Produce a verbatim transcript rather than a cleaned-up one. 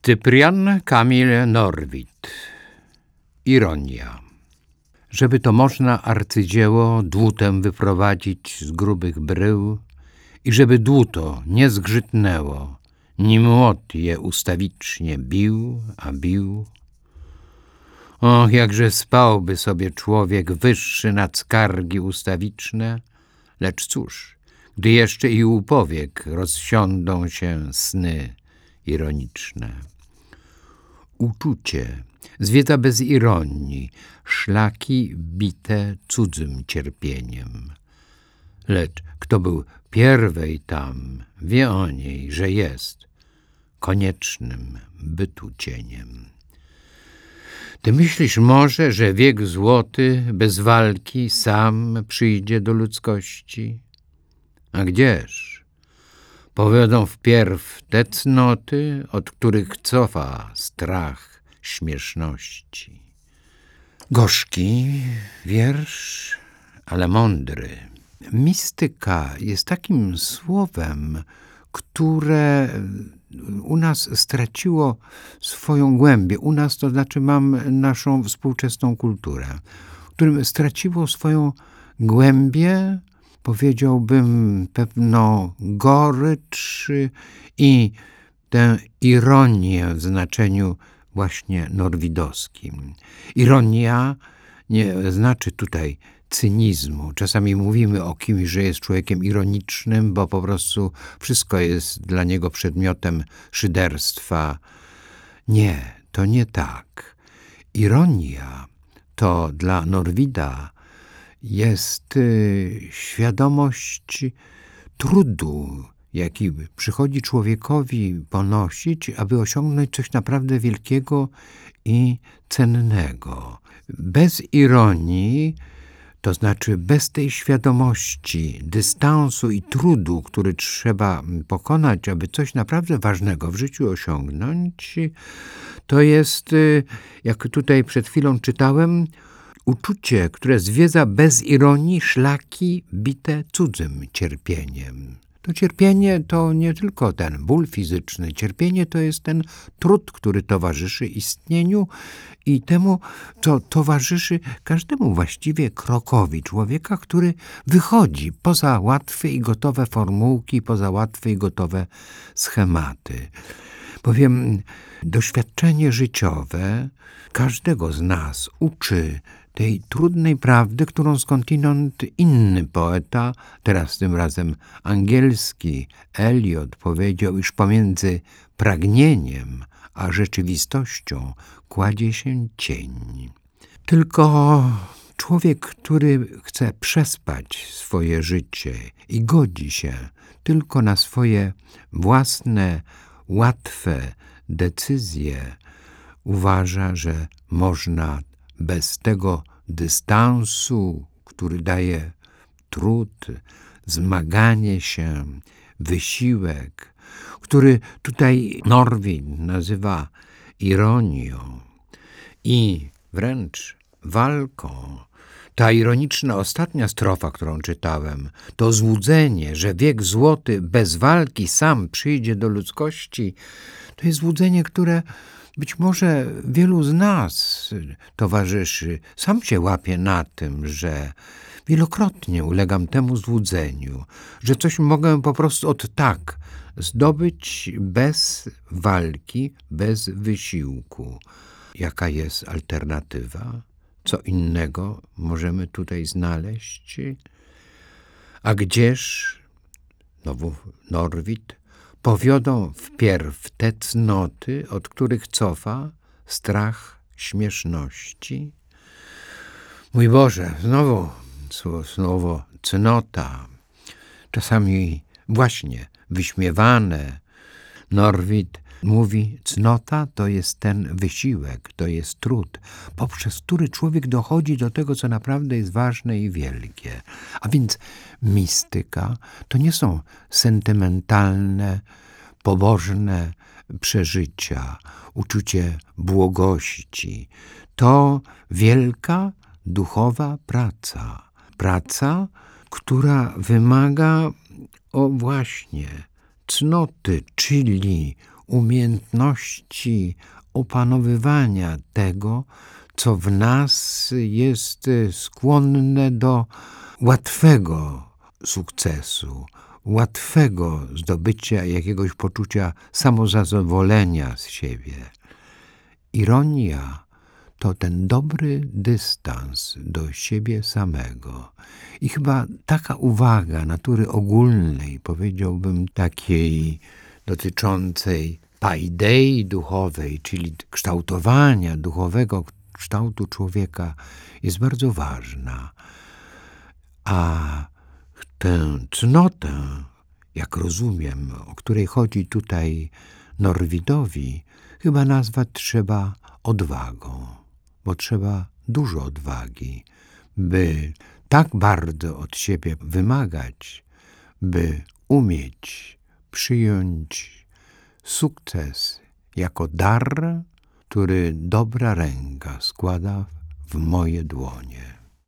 Cyprian Kamil Norwid. Ironia. Żeby to można arcydzieło dłutem wyprowadzić z grubych brył i żeby dłuto nie zgrzytnęło, ni młot je ustawicznie bił, a bił. Och, jakże spałby sobie człowiek wyższy nad skargi ustawiczne, lecz cóż, gdy jeszcze i u powiek rozsiądą się sny ironiczne. Uczucie zwiedza bez ironii szlaki bite cudzym cierpieniem. Lecz kto był pierwej tam, wie o niej, że jest koniecznym bytu cieniem. Ty myślisz może, że wiek złoty bez walki sam przyjdzie do ludzkości? A gdzież? Powiodą wpierw te cnoty, od których cofa strach śmieszności. Gorzki wiersz, ale mądry. Mistyka jest takim słowem, które u nas straciło swoją głębię. U nas, to znaczy mam naszą współczesną kulturę, którym straciło swoją głębię, powiedziałbym, pewną gorycz i tę ironię w znaczeniu właśnie norwidowskim. Ironia nie znaczy tutaj cynizmu. Czasami mówimy o kimś, że jest człowiekiem ironicznym, bo po prostu wszystko jest dla niego przedmiotem szyderstwa. Nie, to nie tak. Ironia to dla Norwida jest y, świadomość trudu, jaki przychodzi człowiekowi ponosić, aby osiągnąć coś naprawdę wielkiego i cennego. Bez ironii, to znaczy bez tej świadomości dystansu i trudu, który trzeba pokonać, aby coś naprawdę ważnego w życiu osiągnąć, to jest, jak tutaj przed chwilą czytałem, uczucie, które zwiedza bez ironii szlaki bite cudzym cierpieniem. To cierpienie to nie tylko ten ból fizyczny. Cierpienie to jest ten trud, który towarzyszy istnieniu i temu, co towarzyszy każdemu właściwie krokowi człowieka, który wychodzi poza łatwe i gotowe formułki, poza łatwe i gotowe schematy. Bowiem doświadczenie życiowe każdego z nas uczy tej trudnej prawdy, którą skądinąd inny poeta, teraz tym razem angielski, Eliot, powiedział, iż pomiędzy pragnieniem a rzeczywistością kładzie się cień. Tylko człowiek, który chce przespać swoje życie i godzi się tylko na swoje własne, łatwe decyzje, uważa, że można bez tego dystansu, który daje trud, zmaganie się, wysiłek, który tutaj Norwid nazywa ironią i wręcz walką. Ta ironiczna ostatnia strofa, którą czytałem, to złudzenie, że wiek złoty bez walki sam przyjdzie do ludzkości, to jest złudzenie, które być może wielu z nas towarzyszy. Sam się łapię na tym, że wielokrotnie ulegam temu złudzeniu, że coś mogę po prostu od tak zdobyć bez walki, bez wysiłku. Jaka jest alternatywa? Co innego możemy tutaj znaleźć? A gdzież, znowu Norwid, powiodą wpierw te cnoty, od których cofa strach śmieszności? Mój Boże, znowu słowo cnota, czasami właśnie wyśmiewane. Norwid mówi, cnota to jest ten wysiłek, to jest trud, poprzez który człowiek dochodzi do tego, co naprawdę jest ważne i wielkie. A więc mistyka to nie są sentymentalne, pobożne przeżycia, uczucie błogości. To wielka duchowa praca. Praca, która wymaga o właśnie cnoty, czyli umiejętności opanowywania tego, co w nas jest skłonne do łatwego sukcesu, łatwego zdobycia jakiegoś poczucia samozadowolenia z siebie. Ironia to ten dobry dystans do siebie samego. I chyba taka uwaga natury ogólnej, powiedziałbym takiej dotyczącej paidei duchowej, czyli kształtowania duchowego kształtu człowieka, jest bardzo ważna. A tę cnotę, jak rozumiem, o której chodzi tutaj Norwidowi, chyba nazwać trzeba odwagą, bo trzeba dużo odwagi, by tak bardzo od siebie wymagać, by umieć przyjąć sukces jako dar, który dobra ręka składa w moje dłonie.